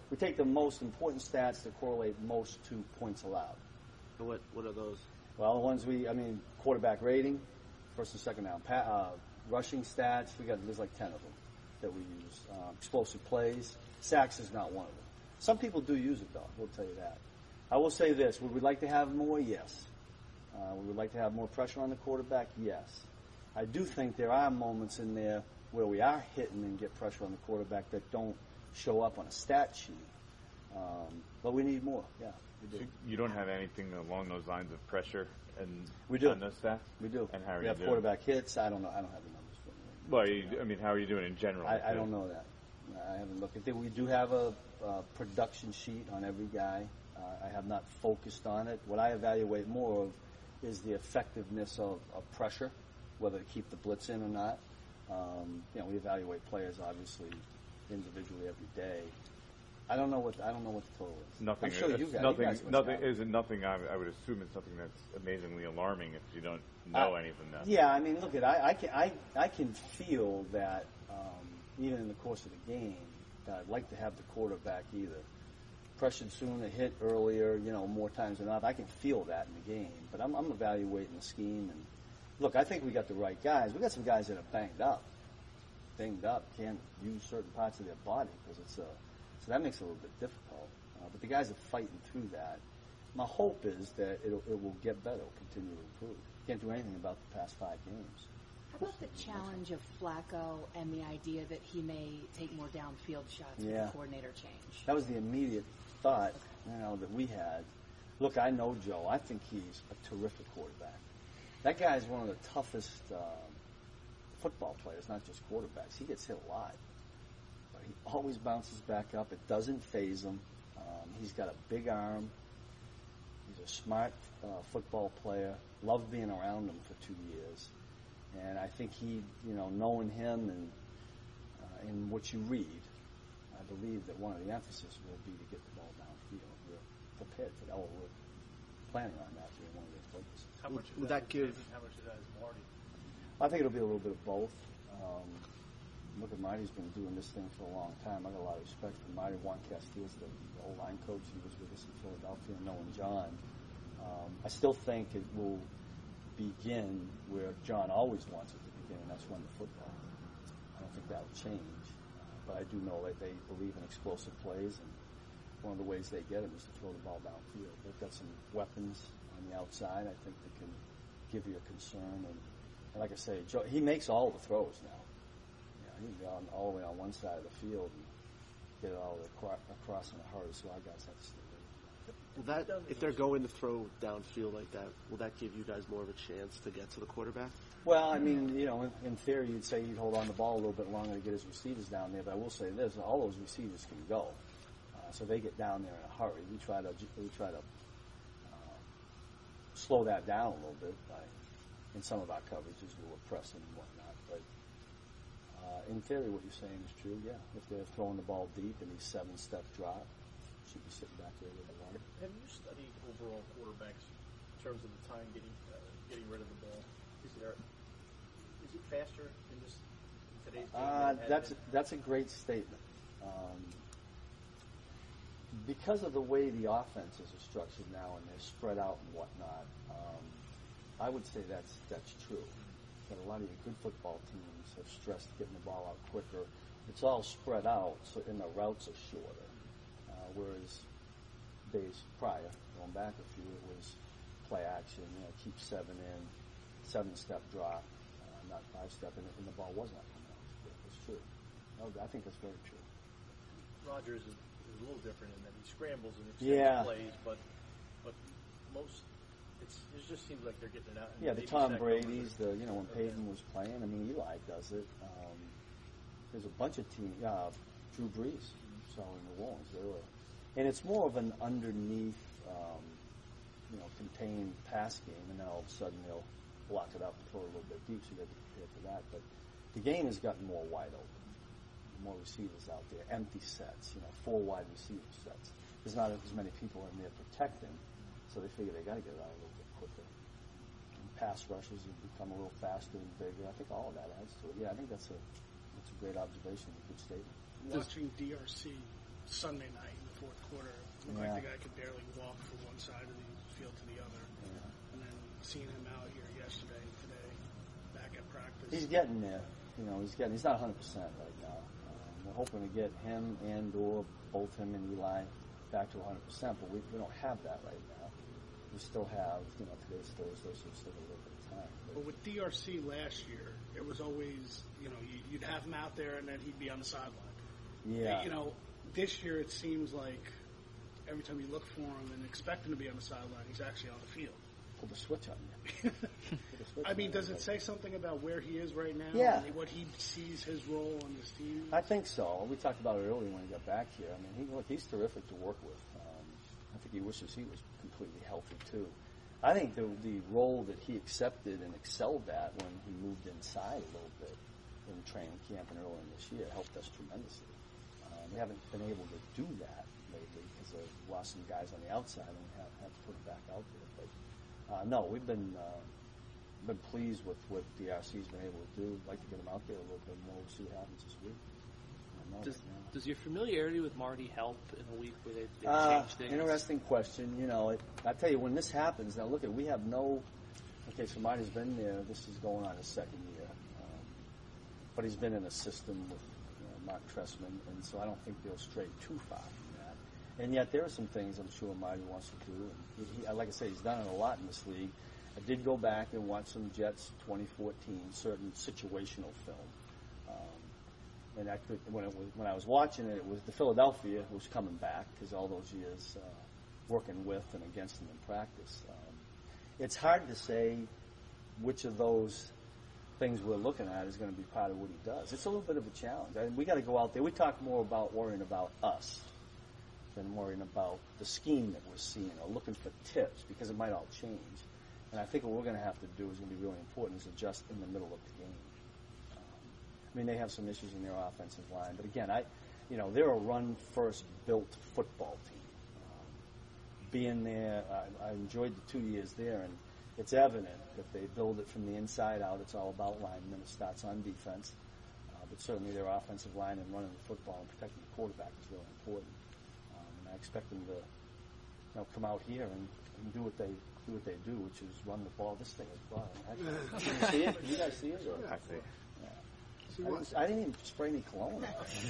We take the most important stats that correlate most to points allowed. What are those? Well, the ones quarterback rating, first and second down, rushing stats. There's like 10 of them that we use. Explosive plays. Sacks is not one of them. Some people do use it, though. We'll tell you that. I will say this. Would we like to have more? Yes. Would we like to have more pressure on the quarterback? Yes. I do think there are moments in there where we are hitting and get pressure on the quarterback that don't show up on a stat sheet. But we need more. Yeah, we do. So you don't have anything along those lines of pressure we do. on those stats? We do. And how are we you have doing? Quarterback hits. I don't know. I don't have the numbers for you. Well, how are you doing in general? I don't know that. I haven't looked at it. We do have a production sheet on every guy. I have not focused on it. What I evaluate more of is the effectiveness of pressure, whether to keep the blitz in or not. We evaluate players obviously individually every day. I don't know what the total is. Nothing. I'm sure you guys. Nothing. I would assume it's something that's amazingly alarming if you don't know anything. Yeah, look at I can feel that even in the course of the game that I'd like to have the quarterback either pressured sooner, hit earlier, more times than not. I can feel that in the game, but I'm evaluating the scheme and look. I think we got the right guys. We got some guys that are banged up, can't use certain parts of their body because so that makes it a little bit difficult. But the guys are fighting through that. My hope is that it will get better, it'll continue to improve. Can't do anything about the past 5 games. How about the challenge of Flacco and the idea that he may take more downfield shots with the coordinator change? That was the immediate thought that we had. Look, I know Joe. I think he's a terrific quarterback. That guy is one of the toughest football players, not just quarterbacks. He gets hit a lot. But he always bounces back up. It doesn't faze him. He's got a big arm. He's a smart football player. Loved being around him for 2 years. And I think he, knowing him and in what you read, I believe that one of the emphasis will be to get the ball downfield. We're prepared for that. We're planning on that being one of their focuses. How much of that is Marty? I think it'll be a little bit of both. Look at Marty's been doing this thing for a long time. I got a lot of respect for Marty. Juan Castillo's the old line coach. He was with us in Philadelphia, knowing John. I still think it will begin where John always wants it to begin, and that's run the football. I don't think that will change. But I do know that they believe in explosive plays, and one of the ways they get them is to throw the ball downfield. They've got some weapons on the outside, I think, that can give you a concern. And like I say, Joe, he makes all the throws now. He can go all the way on one side of the field and get it all the way across in a hurry, so our guys have to stay there. If they're going to throw downfield like that, will that give you guys more of a chance to get to the quarterback? Well, in theory, you'd say he'd hold on the ball a little bit longer to get his receivers down there. But I will say this: all those receivers can go, so they get down there in a hurry. We try to slow that down a little bit in some of our coverages, we're pressing and whatnot. But in theory, what you're saying is true. Yeah, if they're throwing the ball deep and he's 7-step drop, should be sitting back there with the line. Have you studied overall quarterbacks in terms of the time getting rid of the ball? Is it faster in today's game? That's a great statement. Because of the way the offenses are structured now and they're spread out and whatnot, I would say that's true. But a lot of your good football teams have stressed getting the ball out quicker. It's all spread out, and the routes are shorter. Whereas days prior, going back a few, it was play action, keep 7 in, 7-step drop, not 5-step, and the ball was not coming out. It's true. I think that's very true. Rodgers is a little different in that he scrambles and extends plays, but most it just seems like they're getting it out. Yeah, the Tom Brady's, when Peyton was playing. Eli does it. There's a bunch of teams. Drew Brees, so in New Orleans, and it's more of an underneath, contained pass game, and then all of a sudden they'll block it up and throw it a little bit deep, so you got to be prepared for that. But the game has gotten more wide open. More receivers out there, empty sets, 4 wide receiver sets. There's not as many people in there protecting, so they figure they got to get it out a little bit quicker. And pass rushes have become a little faster and bigger. I think all of that adds to it. Yeah, I think that's a great observation, a good statement. Watching DRC Sunday night in the fourth quarter. It looked like the guy could barely walk from one side of the field to the other. Yeah. And then seeing him out here yesterday and today, back at practice. He's getting there. He's not 100% right now. We're hoping to get him and/or both him and Eli back to 100%, but we don't have that right now. We still have, today's Thursday, so we still have a little bit of time. But with DRC last year, it was always, you'd have him out there and then he'd be on the sideline. Yeah. This year it seems like every time you look for him and expect him to be on the sideline, he's actually on the field. Pull the switch on you. I mean, does it say something about where he is right now? Yeah. What he sees his role on this team? I think so. We talked about it earlier when he got back here. I mean, he's terrific to work with. I think he wishes he was completely healthy, too. I think the role that he accepted and excelled at when he moved inside a little bit in training camp and earlier this year helped us tremendously. We haven't been able to do that lately because we lost some guys on the outside and we have to put him back out there. But no, we've been pleased with what DRC's been able to do. I'd like to get him out there a little bit more. We'll see what happens this week. Does your familiarity with Marty help in a week where they change things? Interesting question. I tell you, when this happens, now look, we have no. Okay, so Marty's been there. This is going on his second year, but he's been in a system with Mark Trestman, and so I don't think they'll stray too far from that. And yet, there are some things I'm sure Marty wants to do. And he, like I say, he's done it a lot in this league. I did go back and watch some Jets 2014, certain situational film. And when I was watching it, it was the Philadelphia who was coming back because all those years working with and against them in practice. It's hard to say which of those things we're looking at is going to be part of what he does. It's a little bit of a challenge. We got to go out there. We talk more about worrying about us than worrying about the scheme that we're seeing or looking for tips because it might all change. And I think what we're going to have to do is going to be really important is adjust in the middle of the game. They have some issues in their offensive line, but again, they're a run-first built football team. Being there, I enjoyed the 2 years there, and it's evident that they build it from the inside out. It's all about linemen. It starts on defense, but certainly their offensive line and running the football and protecting the quarterback is really important. And I expect them to, come out here and do what they do, which is run the ball. This thing is fun. Can you see it? Can you guys see it? I see it. I didn't even spray any cologne.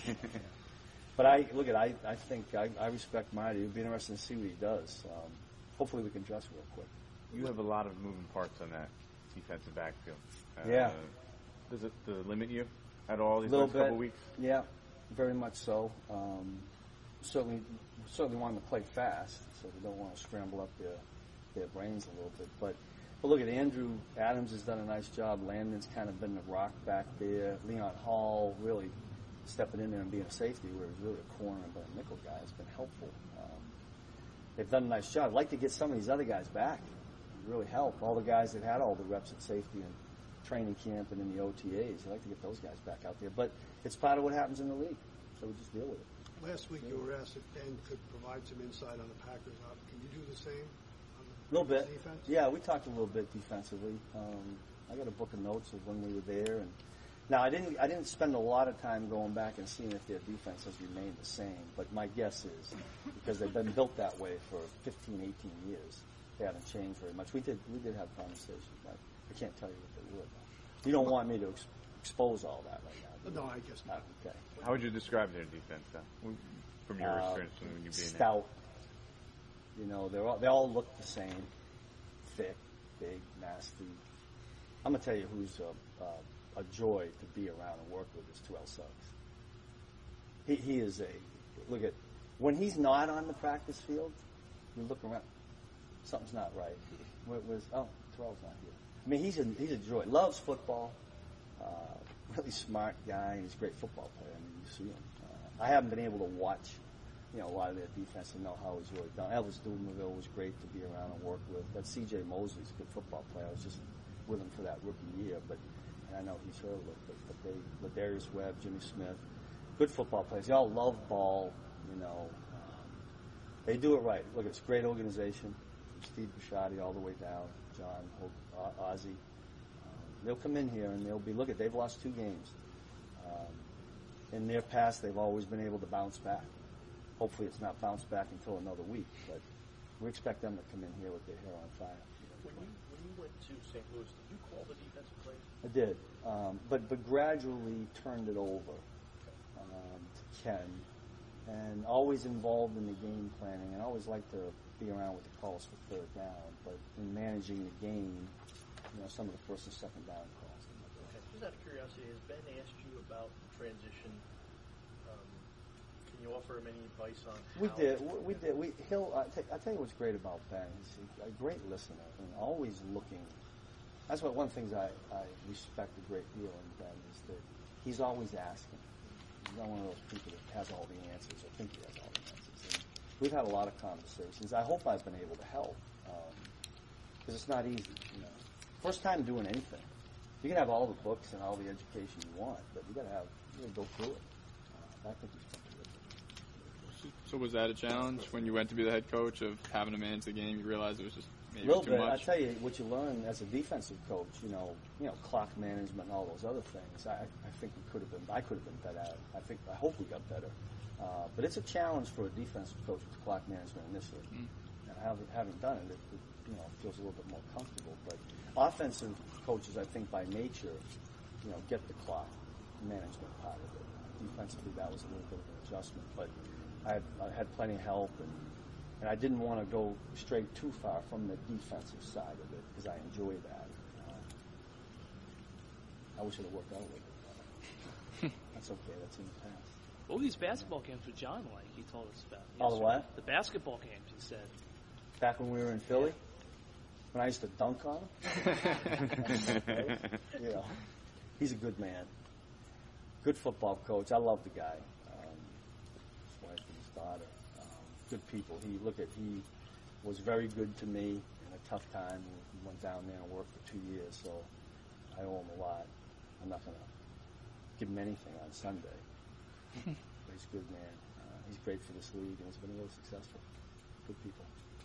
But I think I respect Marty. It would be interesting to see what he does. Hopefully we can adjust real quick. You have a lot of moving parts on that defensive backfield. Yeah. Does it limit you at all these next couple weeks? Yeah, very much so. Certainly want them to play fast, so they don't want to scramble up their brains a little bit. But look at Andrew Adams has done a nice job. Landon's kind of been the rock back there. Leon Hall really stepping in there and being a safety where he's really a corner but a nickel guy has been helpful. They've done a nice job. I'd like to get some of these other guys back. It really help. All the guys that had all the reps at safety and training camp and in the OTAs, I'd like to get those guys back out there. But it's part of what happens in the league, so we just deal with it. Last week you were asked if Ben could provide some insight on the Packers. Can you do the same? A little bit. Defense? Yeah, we talked a little bit defensively. I got a book of notes of when we were there, and now I didn't spend a lot of time going back and seeing if their defense has remained the same. But my guess is because they've been built that way for 15, 18 years, they haven't changed very much. We did have conversations, but I can't tell you what they would. You don't want me to expose all that right now. No, I guess not. Okay. How would you describe their defense, though, from your experience when you being stout. They all look the same, thick, big, nasty. I'm gonna tell you who's a joy to be around and work with is Terrell Suggs. He is look at when he's not on the practice field. You look around, something's not right. Terrell's not here. I mean, he's a joy. Loves football. Really smart guy, and he's a great football player. I mean, you see him. I haven't been able to watch, a lot of their defense and know how he's really done. Elvis Dumerville was great to be around and work with. That C.J. Mosley's a good football player. I was just with him for that rookie year, but I know he's hurt a little bit. But Darius Webb, Jimmy Smith, good football players. They all love ball, They do it right. Look, it's a great organization. From Steve Bisciotti all the way down, John, Ozzie. They'll come in here and they've lost 2 games. In their past, they've always been able to bounce back. hopefully it's not bounced back until another week. But we expect them to come in here with their hair on fire. When you went to St. Louis, did you call the defensive plays? I did, but gradually turned it over to Ken, and always involved in the game planning, and always liked to be around with the calls for third down. But in managing the game, some of the first and second down calls. Okay. Just out of curiosity, has Ben asked you about the transition? Can you offer him any advice on? We did. I tell you what's great about Ben. He's a great listener and always looking. That's one of the things I respect a great deal in Ben is that he's always asking. He's not one of those people that has all the answers or think he has all the answers. And we've had a lot of conversations. I hope I've been able to help because it's not easy. First time doing anything. You can have all the books and all the education you want, but you got to go through it. I think he's been good. So was that a challenge when you went to be the head coach of having to manage the game? You realized it was just maybe a little too bit. much? I tell you, what you learn as a defensive coach, clock management and all those other things. I think I could have been better at it. I hope we got better. But it's a challenge for a defensive coach with clock management initially. And having done it, feels a little bit more comfortable. But offensive coaches, I think by nature, get the clock management part of it. Defensively, that was a little bit of an adjustment. But I had plenty of help, and I didn't want to go straight too far from the defensive side of it because I enjoy that. I wish it had worked out a little bit better. That's okay. That's in the past. What were these basketball games with John like? He told us about. Oh, the what? The basketball games, he said. Back when we were in Philly? When I used to dunk on him? He's a good man. Good football coach. I love the guy. His wife and his daughter. Good people. He was very good to me in a tough time. We went down there and worked for 2 years, so I owe him a lot. I'm not going to give him anything on Sunday. But he's a good man. He's great for this league, and he's been really successful. Good people.